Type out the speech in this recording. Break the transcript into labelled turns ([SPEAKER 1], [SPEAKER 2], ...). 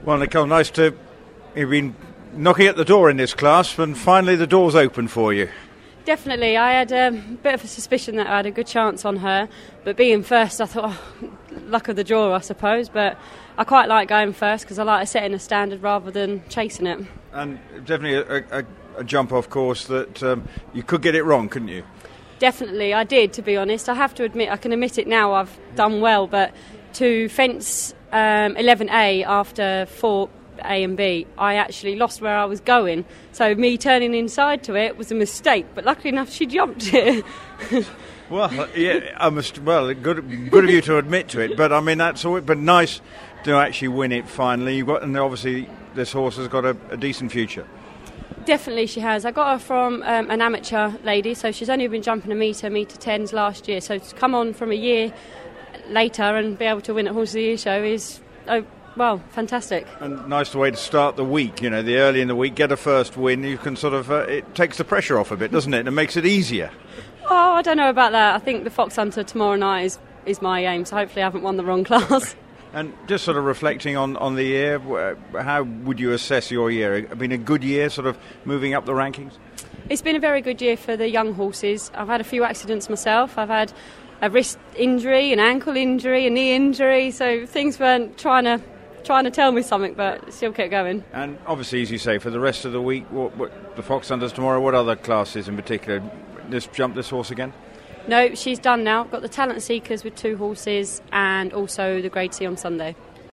[SPEAKER 1] Well, Nicole, nice to... You've been knocking at the door in this class, and finally the door's open for you.
[SPEAKER 2] Definitely. I had a bit of a suspicion that I had a good chance on her, but being first, I thought, luck of the draw, I suppose. But I quite like going first because I like setting a standard rather than chasing it.
[SPEAKER 1] And definitely a jump-off course that you could get it wrong, couldn't you?
[SPEAKER 2] Definitely, I did, to be honest. I have to admit, I can admit it now, I've done well, but to fence 11A after 4A and B, I actually lost where I was going. So me turning inside to it was a mistake, but luckily enough she jumped it.
[SPEAKER 1] Well, yeah, good of you to admit to it, but I mean that's all. But nice to actually win it finally. And obviously this horse has got a decent future.
[SPEAKER 2] Definitely she has. I got her from an amateur lady, so she's only been jumping a metre 10s last year. So to come on from a year later and be able to win at Horse of the Year show is, fantastic.
[SPEAKER 1] And nice way to start the week, the early in the week, get a first win, you can sort of, it takes the pressure off a bit, doesn't it? It makes it easier.
[SPEAKER 2] Oh, I don't know about that. I think the Fox Hunter tomorrow night is my aim, so hopefully I haven't won the wrong class.
[SPEAKER 1] And just sort of reflecting on the year, how would you assess your year? It's been a good year, sort of moving up the rankings?
[SPEAKER 2] It's been a very good year for the young horses. I've had a few accidents myself. I've had a wrist injury, an ankle injury, a knee injury, so things weren't trying to tell me something, but still kept going.
[SPEAKER 1] And obviously, as you say, for the rest of the week, what the Fox Hunters tomorrow, what other classes in particular? Jump this horse again?
[SPEAKER 2] No, she's done now. Got the Talent Seekers with 2 horses and also the Grade C on Sunday.